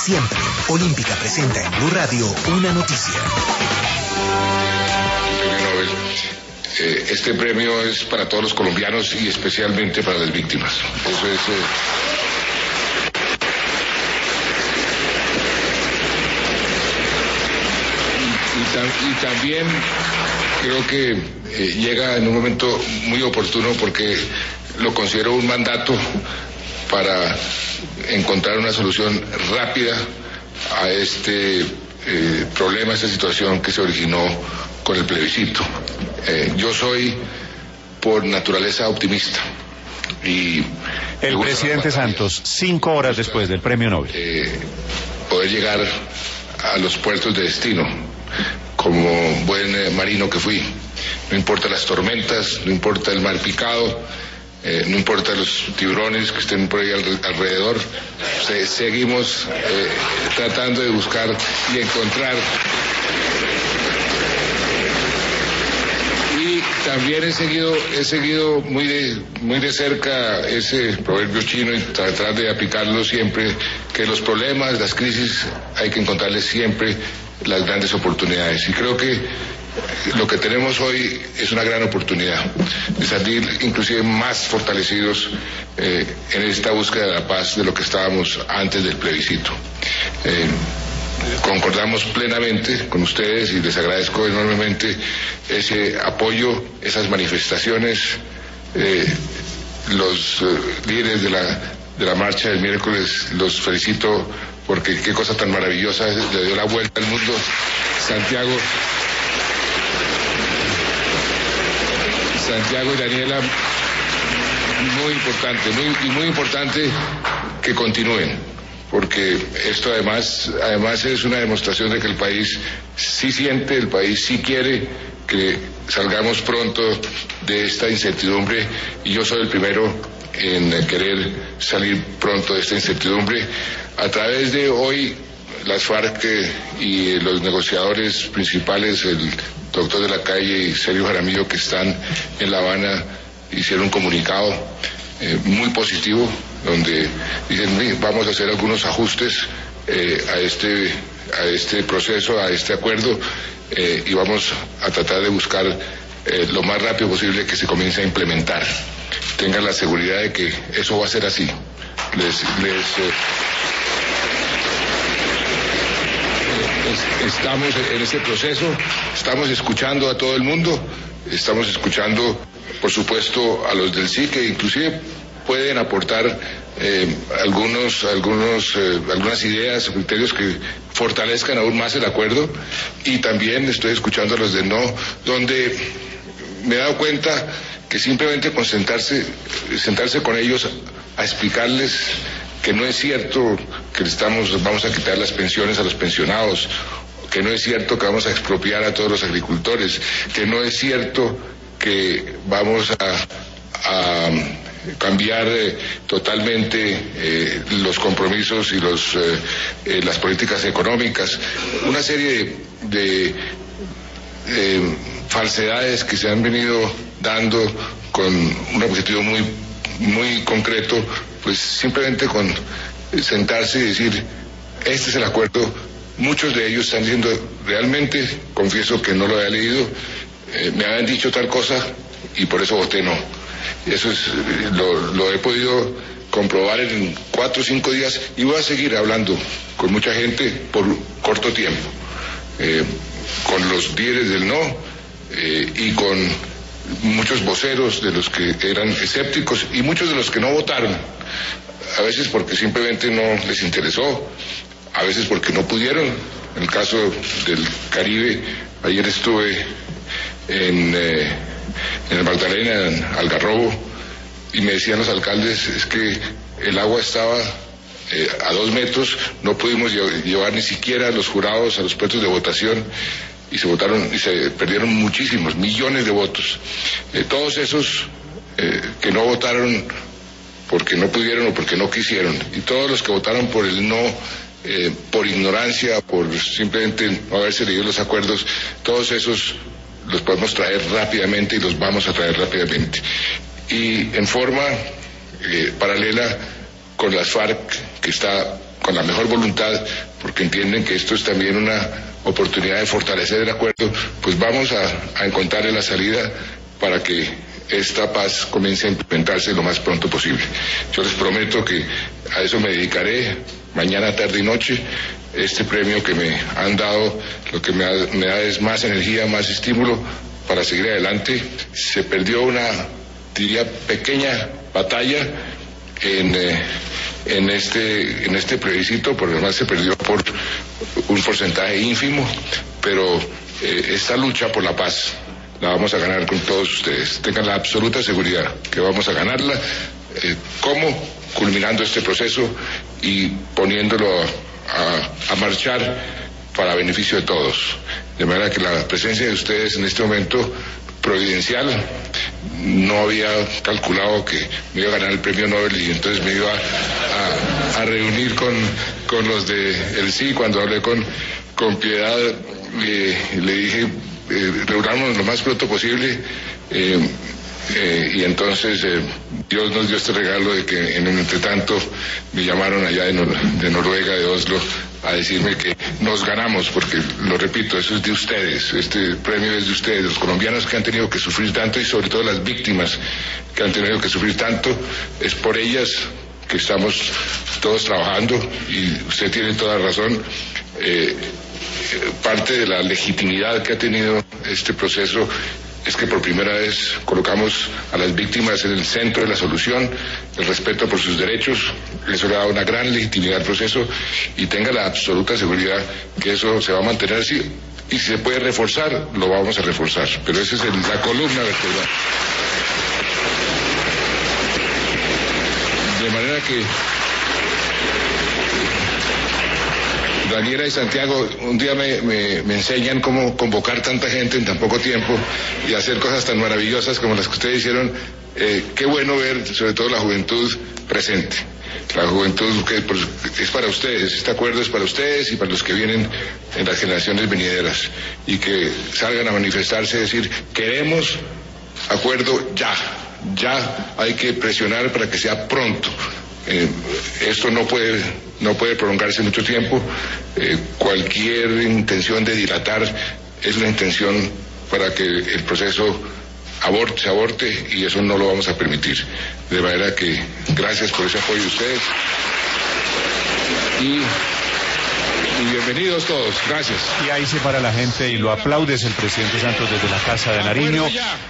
siempre. Olímpica presenta en Blue Radio una noticia. Premio Nobel. Este premio es para todos los colombianos y especialmente para las víctimas. Eso es... Y también creo que llega en un momento muy oportuno porque lo considero un mandato para encontrar una solución rápida a este problema, esta situación que se originó con el plebiscito. Yo soy por naturaleza optimista y el presidente Santos, 5 horas después del premio Nobel, poder llegar a los puertos de destino como buen marino que fui. No importa las tormentas, no importa el mar picado, no importa los tiburones que estén por ahí alrededor, seguimos tratando de buscar y encontrar. Y también he seguido muy de cerca ese proverbio chino y tratar de aplicarlo siempre, que los problemas, las crisis, hay que encontrarles siempre las grandes oportunidades. Y creo que lo que tenemos hoy es una gran oportunidad de salir inclusive más fortalecidos en esta búsqueda de la paz de lo que estábamos antes del plebiscito. Concordamos plenamente con ustedes y les agradezco enormemente ese apoyo, esas manifestaciones. Los líderes de la marcha del miércoles los felicito porque qué cosa tan maravillosa, le dio la vuelta al mundo. Santiago y Daniela, muy importante que continúen, porque esto además es una demostración de que el país sí siente, el país sí quiere que salgamos pronto de esta incertidumbre, y yo soy el primero en querer salir pronto de esta incertidumbre. A través de hoy, las FARC y los negociadores principales, el doctor de la Calle y Sergio Jaramillo, que están en La Habana, hicieron un comunicado muy positivo, donde dicen, vamos a hacer algunos ajustes a este proceso, a este acuerdo, y vamos a tratar de buscar lo más rápido posible que se comience a implementar. Tengan la seguridad de que eso va a ser así. Estamos en ese proceso, estamos escuchando a todo el mundo, estamos escuchando, por supuesto, a los del sí, que inclusive pueden aportar algunas ideas o criterios que fortalezcan aún más el acuerdo, y también estoy escuchando a los del no, donde me he dado cuenta que simplemente con sentarse con ellos a explicarles que no es cierto que vamos a quitar las pensiones a los pensionados, que no es cierto que vamos a expropiar a todos los agricultores, que no es cierto que vamos a cambiar totalmente los compromisos y las políticas económicas, una serie de falsedades que se han venido dando con un objetivo muy concreto. Pues simplemente con sentarse y decir, este es el acuerdo. Muchos de ellos están diciendo, realmente, confieso que no lo había leído, me habían dicho tal cosa y por eso voté no. Eso lo he podido comprobar en 4 o 5 días, y voy a seguir hablando con mucha gente por corto tiempo, con los líderes del no y con muchos voceros de los que eran escépticos y muchos de los que no votaron, a veces porque simplemente no les interesó, a veces porque no pudieron. En el caso del Caribe, ayer estuve en el Magdalena, en Algarrobo, y me decían los alcaldes, es que el agua estaba a 2 metros, no pudimos llevar ni siquiera a los jurados a los puestos de votación, y se perdieron muchísimos, millones de votos. Todos esos que no votaron porque no pudieron o porque no quisieron, y todos los que votaron por el no, por ignorancia, por simplemente no haberse leído los acuerdos, todos esos los podemos traer rápidamente y los vamos a traer rápidamente. Y en forma paralela con las FARC, que está con la mejor voluntad, porque entienden que esto es también una oportunidad de fortalecer el acuerdo, pues vamos a encontrarle la salida para que esta paz comience a implementarse lo más pronto posible. Yo les prometo que a eso me dedicaré mañana, tarde y noche. Este premio que me han dado, lo que me da es más energía, más estímulo para seguir adelante. Se perdió una, diría, pequeña batalla en este plebiscito, por lo demás se perdió por un porcentaje ínfimo, pero esta lucha por la paz la vamos a ganar con todos ustedes. Tengan la absoluta seguridad que vamos a ganarla. ¿Cómo? Culminando este proceso y poniéndolo a marchar para beneficio de todos. De manera que la presencia de ustedes en este momento providencial, no había calculado que me iba a ganar el premio Nobel y entonces me iba a reunir con los de el sí. Cuando hablé con Piedad, le dije, reunamos lo más pronto posible, y entonces Dios nos dio este regalo de que en el entretanto me llamaron allá de Noruega, de Oslo, a decirme que nos ganamos, porque lo repito, eso es de ustedes, este premio es de ustedes, los colombianos que han tenido que sufrir tanto y sobre todo las víctimas que han tenido que sufrir tanto, es por ellas que estamos todos trabajando y usted tiene toda razón. Parte de la legitimidad que ha tenido este proceso es que por primera vez colocamos a las víctimas en el centro de la solución, el respeto por sus derechos. Eso le da una gran legitimidad al proceso y tenga la absoluta seguridad que eso se va a mantener así, y si se puede reforzar, lo vamos a reforzar, pero esa es la columna vertebral. De manera que Daniela y Santiago un día me enseñan cómo convocar tanta gente en tan poco tiempo y hacer cosas tan maravillosas como las que ustedes hicieron. Qué bueno ver sobre todo la juventud presente, la juventud que es para ustedes, este acuerdo es para ustedes y para los que vienen en las generaciones venideras, y que salgan a manifestarse, decir, queremos acuerdo ya hay que presionar para que sea pronto. Esto no puede prolongarse mucho tiempo. Cualquier intención de dilatar es una intención para que el proceso se aborte, y eso no lo vamos a permitir. De manera que gracias por ese apoyo de ustedes y bienvenidos todos. Gracias. Y ahí se para la gente y lo aplaudes el presidente Santos desde la Casa de Nariño.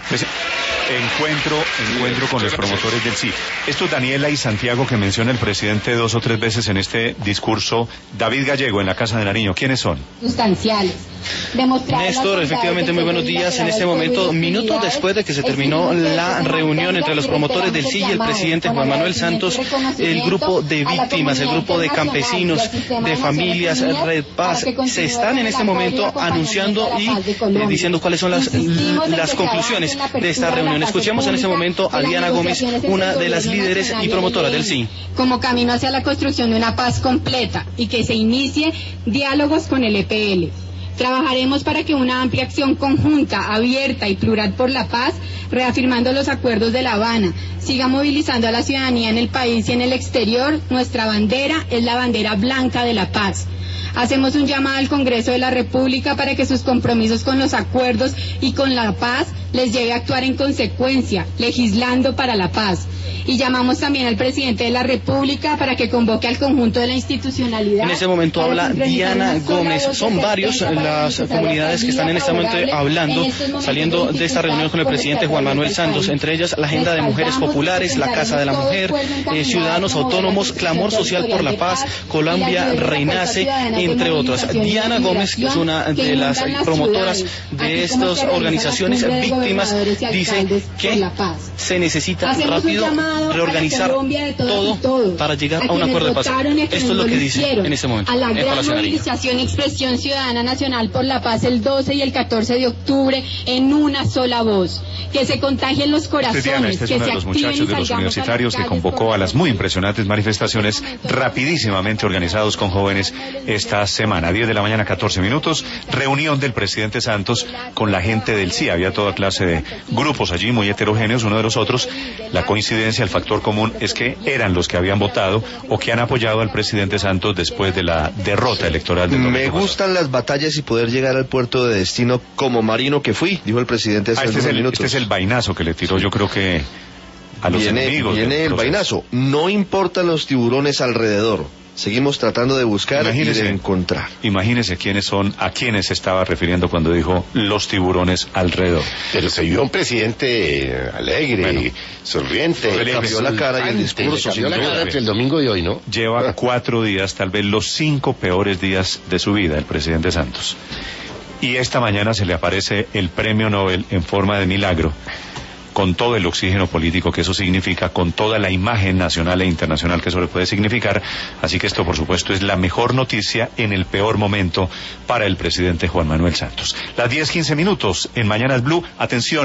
Encuentro con los promotores del sí. Esto Daniela y Santiago que menciona el presidente 2 o 3 veces en este discurso. David Gallego en la Casa de Nariño, ¿quiénes son? Sustanciales. Néstor, efectivamente muy buenos días. En este momento, minutos después de que se terminó la reunión entre los promotores del sí y el presidente Juan Manuel Santos, el grupo de víctimas, el grupo de campesinos, de familias, Red Paz, se están en este momento anunciando y diciendo cuáles son las conclusiones de esta reunión. Escuchemos en este momento a Diana Gómez, una de las líderes y promotoras del sí. Como camino hacia la construcción de una paz completa y que se inicie diálogos con el EPL. Trabajaremos para que una amplia acción conjunta, abierta y plural por la paz, reafirmando los acuerdos de La Habana, siga movilizando a la ciudadanía en el país y en el exterior. Nuestra bandera es la bandera blanca de la paz. Hacemos un llamado al Congreso de la República para que sus compromisos con los acuerdos y con la paz les lleve a actuar en consecuencia, legislando para la paz. Y llamamos también al presidente de la República para que convoque al conjunto de la institucionalidad. En este momento habla Diana Gómez. Son varios las comunidades que están en este momento hablando, saliendo de esta reunión con el presidente Juan Manuel Santos, entre ellas la Agenda de Mujeres Populares, la Casa de la Mujer, Ciudadanos Autónomos, Clamor Social por la Paz, Colombia Renace, entre otras. Diana Gómez, que es una de las promotoras de estas organizaciones víctimas, dice que se necesita rápido reorganizar todo para llegar a un acuerdo de paz. Esto es lo que dice en este momento. A la gran movilización y expresión ciudadana nacional Nacional por la Paz el 12 y el 14 de octubre en una sola voz. Que se contagien los corazones, Diana, este es que uno se de los activen muchachos y de los salgamos universitarios a que las calles convocó por a las muy impresionantes manifestaciones rapidísimamente organizados con jóvenes esta semana. 10 de la mañana, 14 minutos, reunión del presidente Santos con la gente del sí. Había toda clase de grupos allí muy heterogéneos, uno de los otros. La coincidencia, el factor común es que eran los que habían votado o que han apoyado al presidente Santos después de la derrota electoral del domingo. Me gustan las batallas y poder llegar al puerto de destino como marino que fui, dijo el presidente hace unos minutos. Este es el vainazo que le tiró, yo creo que a los enemigos. Viene el vainazo. No importan los tiburones alrededor. Seguimos tratando de buscar y de encontrar. Imagínese quiénes son, a quiénes se estaba refiriendo cuando dijo los tiburones alrededor. Pero se vio un presidente alegre, sonriente. Cambió la cara y el discurso. Cambió la cara entre el domingo y hoy, ¿no? Lleva 4 días, tal vez los 5 peores días de su vida, el presidente Santos. Y esta mañana se le aparece el premio Nobel en forma de milagro, con todo el oxígeno político que eso significa, con toda la imagen nacional e internacional que eso le puede significar. Así que esto, por supuesto, es la mejor noticia en el peor momento para el presidente Juan Manuel Santos. Las 10:15 en Mañanas Blue. Atención.